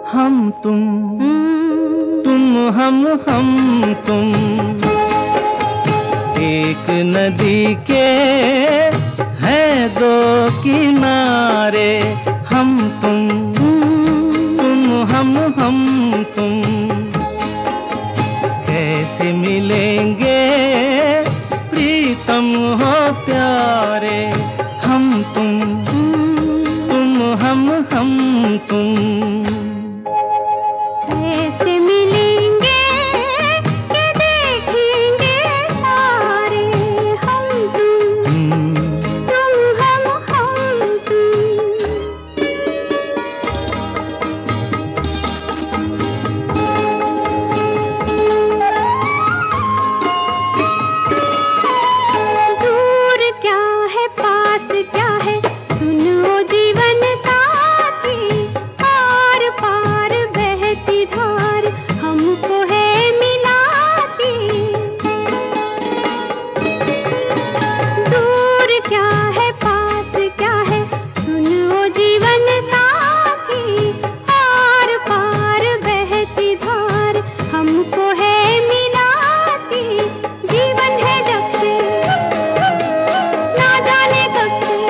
हम तुम हम तुम एक नदी के हैं दो किनारे। हम तुम हम तुम कैसे मिलेंगे प्रीतम हो प्यारे। हम तुम हम तुम कैसे मिलेंगे कि देखेंगे सारे। हम तुम हम तुम। दूर क्या है पास क्या है सुनो जीवन साथी। पार पार बहती धार हमको है मिलाती। दूर क्या है पास क्या है सुनो जीवन साथी। पार पार बहती धार हमको है मिलाती। जीवन है जब से ना जाने कब से।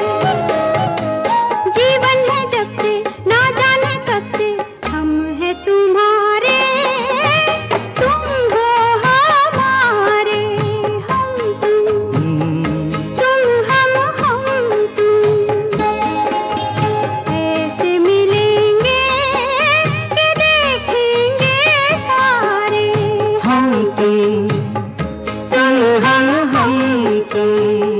जीवन है जब से ना जाने कब से। हम हैं तुम्हारे तुम हो हमारे। हम तुम हम तुम। ऐसे मिलेंगे कि देखेंगे सारे। हम तुम हम तुम।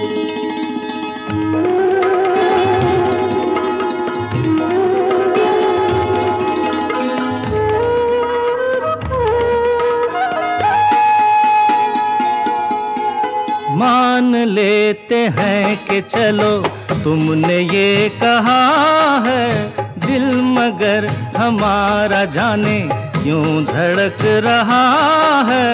मान लेते हैं कि चलो तुमने ये कहा है। दिल मगर हमारा जाने क्यों धड़क रहा है।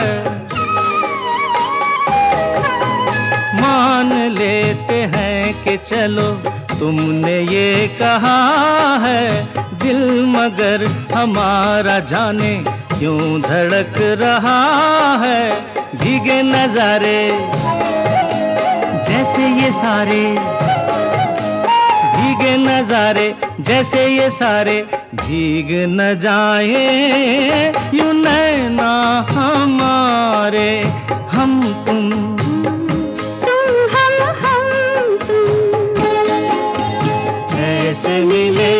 मान लेते हैं कि चलो तुमने ये कहा है। दिल मगर हमारा जाने क्यों धड़क रहा है। भीगे नजारे जैसे ये सारे। भीगे नजारे जैसे ये सारे भीग न जाए यूं नैना हमारे। हम तुम हम तुम। ऐसे मिले